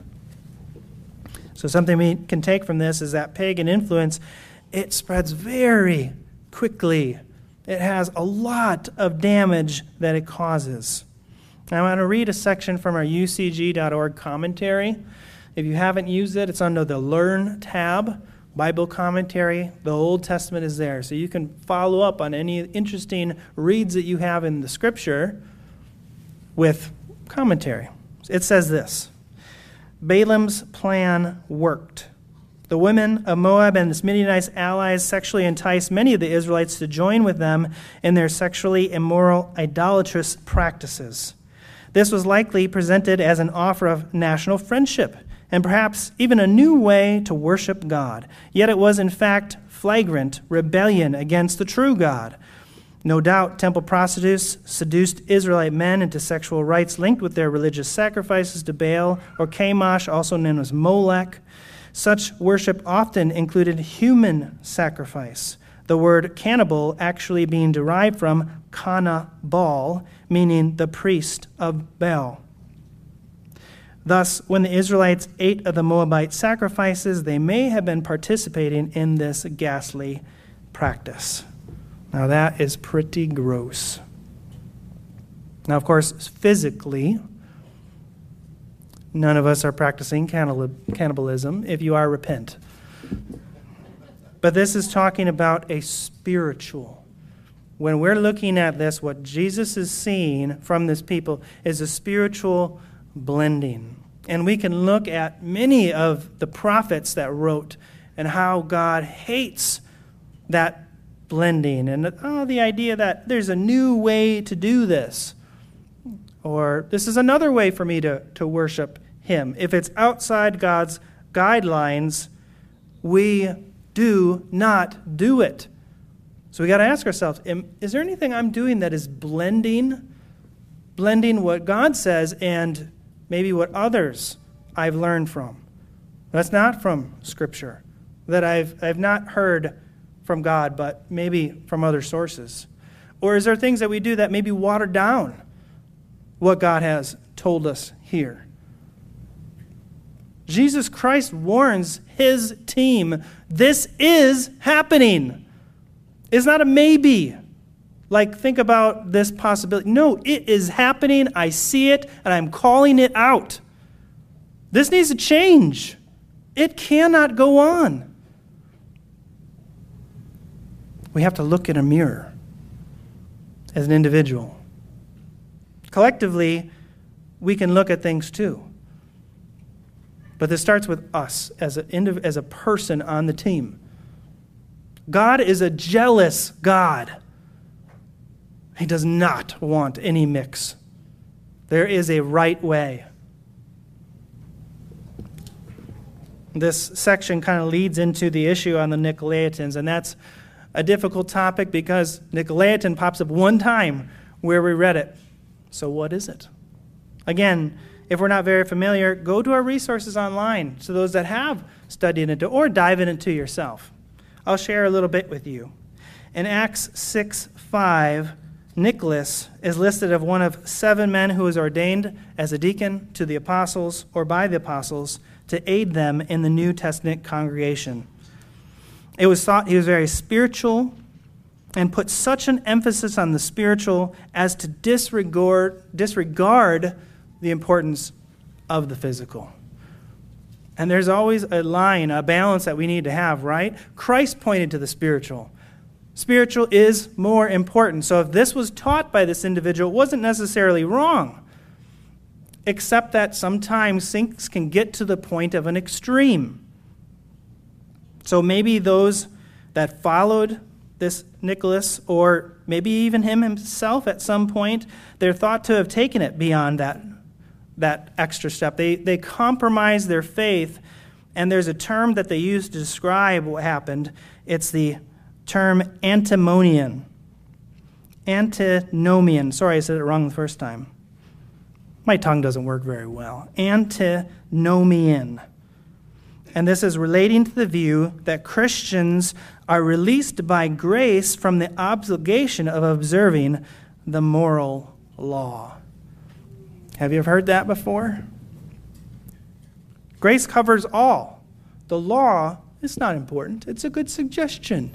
A: So something we can take from this is that pagan influence, it spreads very quickly. It has a lot of damage that it causes. Now, I want to read a section from our ucg.org commentary. If you haven't used it, it's under the Learn tab, Bible commentary. The Old Testament is there, so you can follow up on any interesting reads that you have in the Scripture with commentary. It says this: Balaam's plan worked. The women of Moab and his Midianite allies sexually enticed many of the Israelites to join with them in their sexually immoral, idolatrous practices. This was likely presented as an offer of national friendship and perhaps even a new way to worship God. Yet it was, in fact, flagrant rebellion against the true God. No doubt, temple prostitutes seduced Israelite men into sexual rites linked with their religious sacrifices to Baal or Chemosh, also known as Molech. Such worship often included human sacrifice, the word cannibal actually being derived from Canabal, meaning the priest of Baal. Thus, when the Israelites ate of the Moabite sacrifices, they may have been participating in this ghastly practice. Now that is pretty gross. Now, of course, physically, none of us are practicing cannibalism. If you are, repent. But this is talking about a spiritual. When we're looking at this, what Jesus is seeing from this people is a spiritual blending. And we can look at many of the prophets that wrote and how God hates that blending and the idea that there's a new way to do this, or this is another way for me to worship him. If it's outside God's guidelines, we do not do it. So we got to ask ourselves, is there anything I'm doing that is blending what God says and maybe what others I've learned from? That's not from Scripture, that I've not heard from God, but maybe from other sources. Or is there things that we do that maybe water down what God has told us here? Jesus Christ warns his team, this is happening. It's not a maybe. Like, think about this possibility. No, it is happening. I see it, and I'm calling it out. This needs to change. It cannot go on. We have to look in a mirror as an individual. Collectively, we can look at things too. But this starts with us as a person on the team. God is a jealous God. He does not want any mix. There is a right way. This section kind of leads into the issue on the Nicolaitans, and that's a difficult topic because Nicolaitan pops up one time where we read it. So what is it? Again, if we're not very familiar, go to our resources online to those that have studied it or dive into it yourself. I'll share a little bit with you. In Acts 6:5, Nicholas is listed as one of 7 men who was ordained as a deacon to the apostles or by the apostles to aid them in the New Testament congregation. It was thought he was very spiritual and put such an emphasis on the spiritual as to disregard the importance of the physical. And there's always a line, a balance that we need to have, right? Christ pointed to the spiritual. Spiritual is more important. So if this was taught by this individual, it wasn't necessarily wrong, except that sometimes things can get to the point of an extreme. So maybe those that followed this Nicholas, or maybe even him himself at some point, they're thought to have taken it beyond that extra step. They compromise their faith, and there's a term that they use to describe what happened. It's the term antinomian. Antinomian. Sorry, I said it wrong the first time. My tongue doesn't work very well. Antinomian. And this is relating to the view that Christians are released by grace from the obligation of observing the moral law. Have you ever heard that before? Grace covers all. The law is not important. It's a good suggestion.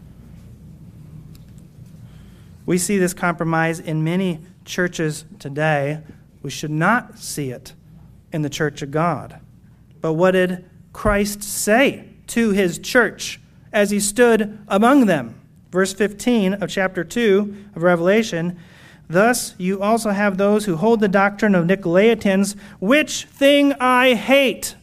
A: We see this compromise in many churches today. We should not see it in the church of God. But what did Christ say to his church as he stood among them? Verse 15 of chapter 2 of Revelation, "Thus you also have those who hold the doctrine of Nicolaitans, which thing I hate."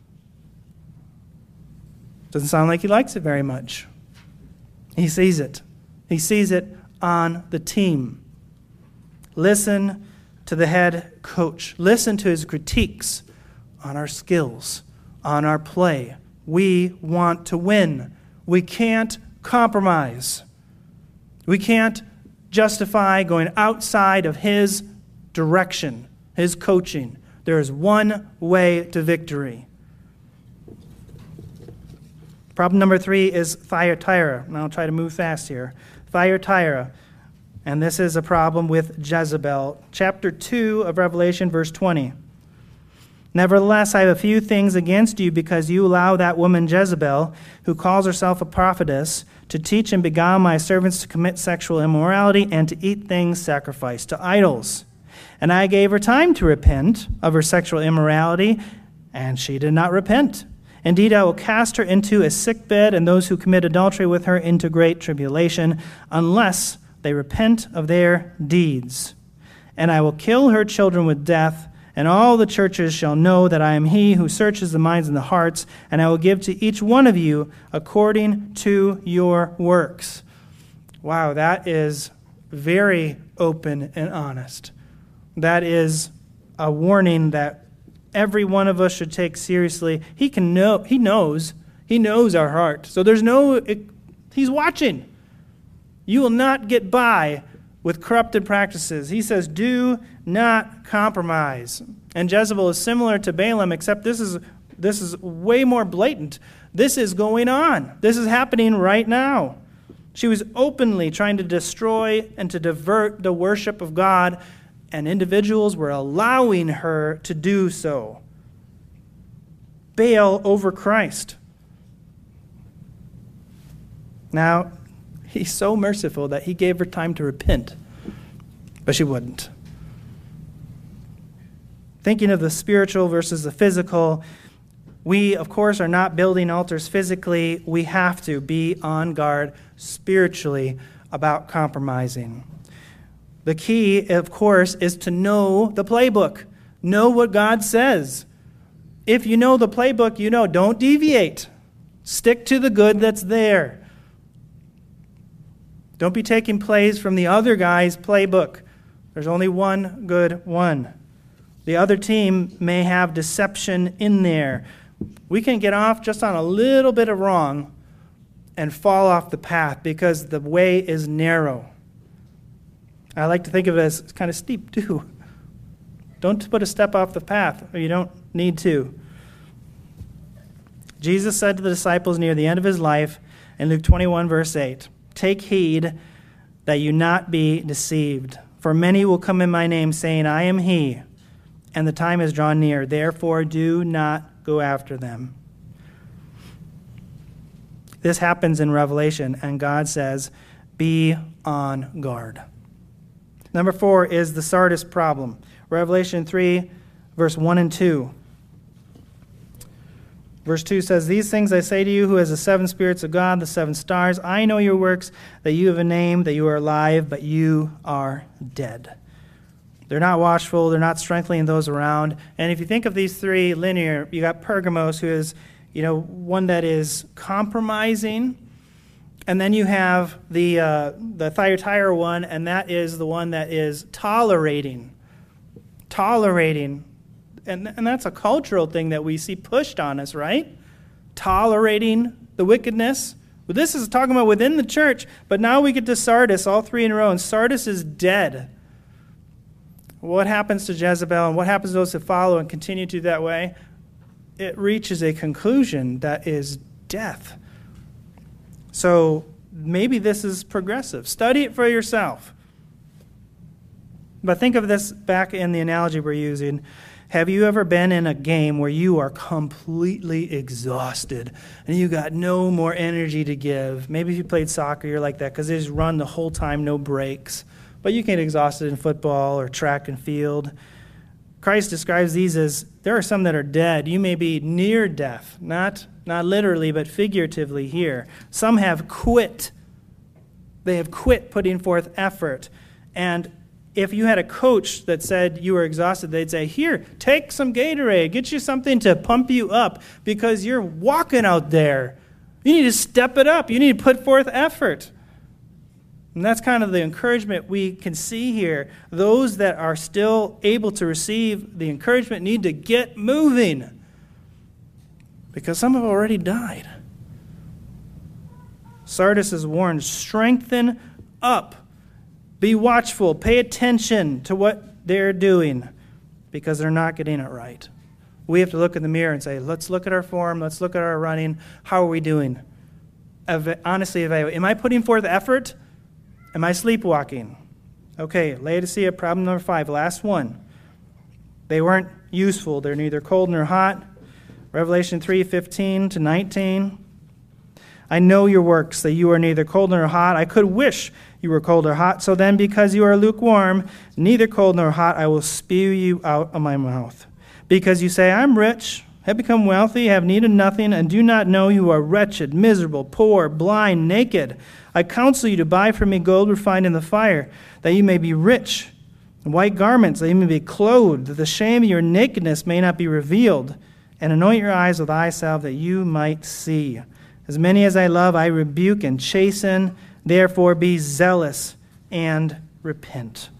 A: Doesn't sound like he likes it very much. He sees it. He sees it on the team. Listen to the head coach. Listen to his critiques on our skills, on our play. We want to win. We can't compromise. We can't justify going outside of his direction, his coaching. There is one way to victory. Problem number 3 is Thyatira. And I'll try to move fast here. Thyatira. And this is a problem with Jezebel. Chapter 2 of Revelation, verse 20. "Nevertheless, I have a few things against you because you allow that woman Jezebel, who calls herself a prophetess, to teach and beguile my servants to commit sexual immorality and to eat things sacrificed to idols. And I gave her time to repent of her sexual immorality, and she did not repent. Indeed, I will cast her into a sickbed and those who commit adultery with her into great tribulation, unless they repent of their deeds. And I will kill her children with death, and all the churches shall know that I am he who searches the minds and the hearts, and I will give to each one of you according to your works." Wow, that is very open and honest. That is a warning that every one of us should take seriously. He knows our heart. So he's watching. You will not get by with corrupted practices. He says, do not compromise. And Jezebel is similar to Balaam, except this is way more blatant. This is going on. This is happening right now. She was openly trying to destroy and to divert the worship of God, and individuals were allowing her to do so. Baal over Christ. Now, he's so merciful that he gave her time to repent, but she wouldn't. Thinking of the spiritual versus the physical, We, of course, are not building altars physically. We have to be on guard spiritually about compromising. The key, of course, is to know the playbook. Know what God says. If you know the playbook, you know, don't deviate. Stick to the good that's there. Don't be taking plays from the other guy's playbook. There's only one good one. The other team may have deception in there. We can get off just on a little bit of wrong and fall off the path because the way is narrow. I like to think of it as kind of steep too. Don't put a step off the path, or you don't need to. Jesus said to the disciples near the end of his life in Luke 21, verse 8, "Take heed that you not be deceived. For many will come in my name, saying, 'I am he,' and the time is drawn near. Therefore, do not go after them." This happens in Revelation, and God says, be on guard. Number 4 is the Sardis problem. Revelation 3, verse 1 and 2. Verse 2 says, "These things I say to you, who has the 7 spirits of God, the 7 stars. I know your works, that you have a name, that you are alive, but you are dead." They're not watchful. They're not strengthening those around. And if you think of these 3 linear, you got Pergamos, who is, one that is compromising. And then you have the Thyatira one, and that is the one that is tolerating. Tolerating. And that's a cultural thing that we see pushed on us, right? Tolerating the wickedness. Well, this is talking about within the church, but now we get to Sardis, all 3 in a row, and Sardis is dead. What happens to Jezebel and what happens to those that follow and continue to that way? It reaches a conclusion that is death. So maybe this is progressive. Study it for yourself. But think of this back in the analogy we're using. Have you ever been in a game where you are completely exhausted and you got no more energy to give? Maybe if you played soccer, you're like that because they just run the whole time, no breaks. But you can get exhausted in football or track and field. Christ describes these as, there are some that are dead. You may be near death, not literally, but figuratively here. Some have quit. They have quit putting forth effort. And if you had a coach that said you were exhausted, they'd say, here, take some Gatorade, get you something to pump you up because you're walking out there. You need to step it up. You need to put forth effort. And that's kind of the encouragement we can see here. Those that are still able to receive the encouragement need to get moving because some have already died. Sardis is warned, strengthen up. Be watchful. Pay attention to what they're doing because they're not getting it right. We have to look in the mirror and say, let's look at our form. Let's look at our running. How are we doing? Honestly evaluate. Am I putting forth effort? Am I sleepwalking? Okay, Laodicea, problem number 5, last one. They weren't useful. They're neither cold nor hot. Revelation 3:15 to 19. I know your works, that you are neither cold nor hot. I could wish you were cold or hot. So then, because you are lukewarm, neither cold nor hot, I will spew you out of my mouth. Because you say, I'm rich, have become wealthy, have need of nothing, and do not know you are wretched, miserable, poor, blind, naked. I counsel you to buy from me gold refined in the fire, that you may be rich, and white garments, that you may be clothed, that the shame of your nakedness may not be revealed, and anoint your eyes with eye salve, that you might see. As many as I love, I rebuke and chasten. Therefore, be zealous and repent.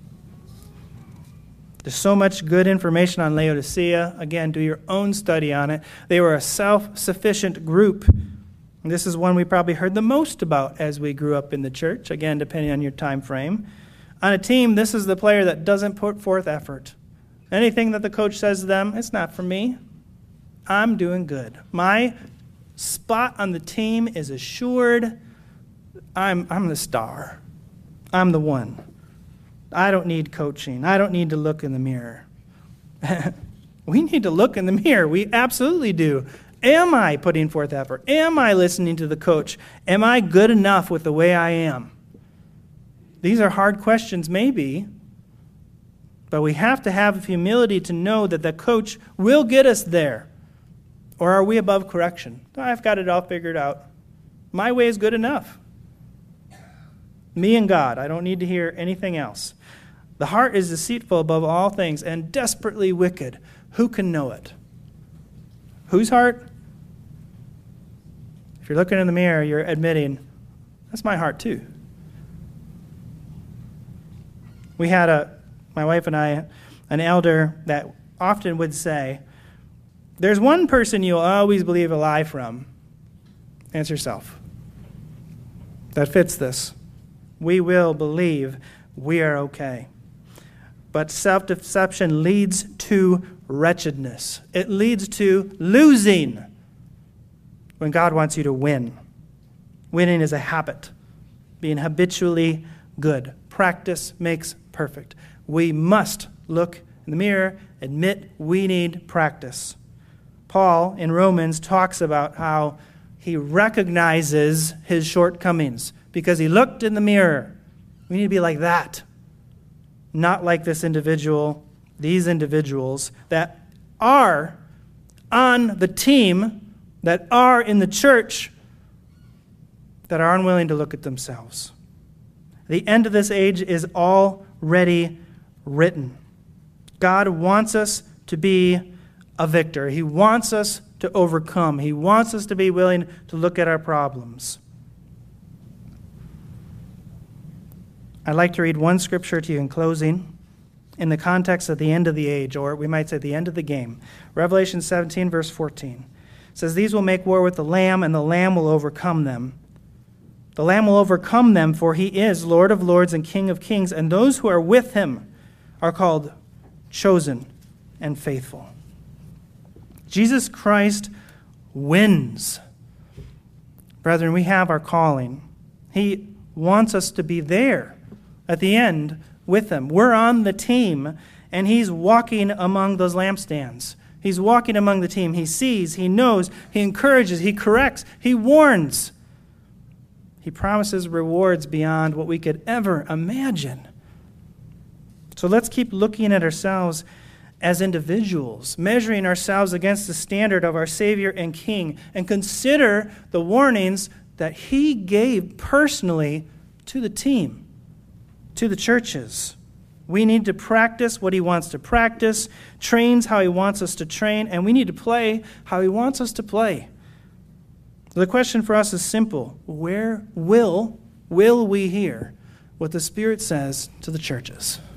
A: There's so much good information on Laodicea. Again, do your own study on it. They were a self-sufficient group. And this is one we probably heard the most about as we grew up in the church, again, depending on your time frame. On a team, this is the player that doesn't put forth effort. Anything that the coach says to them, it's not for me. I'm doing good. My spot on the team is assured. I'm the star. I'm the one. I don't need coaching. I don't need to look in the mirror. We need to look in the mirror. We absolutely do. Am I putting forth effort? Am I listening to the coach? Am I good enough with the way I am? These are hard questions, maybe, but we have to have humility to know that the coach will get us there. Or are we above correction? I've got it all figured out. My way is good enough. Me and God. I don't need to hear anything else. The heart is deceitful above all things and desperately wicked. Who can know it? Whose heart? If you're looking in the mirror, you're admitting, that's my heart too. We had my wife and I, an elder that often would say, there's one person you'll always believe a lie from, and it's yourself. That fits this. We will believe we are okay. But self-deception leads to wretchedness. It leads to losing when God wants you to win. Winning is a habit, being habitually good. Practice makes perfect. We must look in the mirror, admit we need practice. Paul in Romans talks about how he recognizes his shortcomings because he looked in the mirror. We need to be like that, not like this individual, these individuals that are on the team, that are in the church, that are unwilling to look at themselves. The end of this age is already written. God wants us to be a victor. He wants us to overcome. He wants us to be willing to look at our problems. I'd like to read one scripture to you in closing in the context of the end of the age, or we might say the end of the game. Revelation 17, verse 14 says, "These will make war with the Lamb, and the Lamb will overcome them. The Lamb will overcome them, for he is Lord of lords and King of kings, and those who are with him are called chosen and faithful." Jesus Christ wins. Brethren, we have our calling. He wants us to be there at the end with him. We're on the team, and he's walking among those lampstands. He's walking among the team. He sees, he knows, he encourages, he corrects, he warns. He promises rewards beyond what we could ever imagine. So let's keep looking at ourselves as individuals, measuring ourselves against the standard of our Savior and King, and consider the warnings that he gave personally to the team, to the churches. We need to practice what he wants to practice, trains how he wants us to train, and we need to play how he wants us to play. The question for us is simple. Where will we hear what the Spirit says to the churches?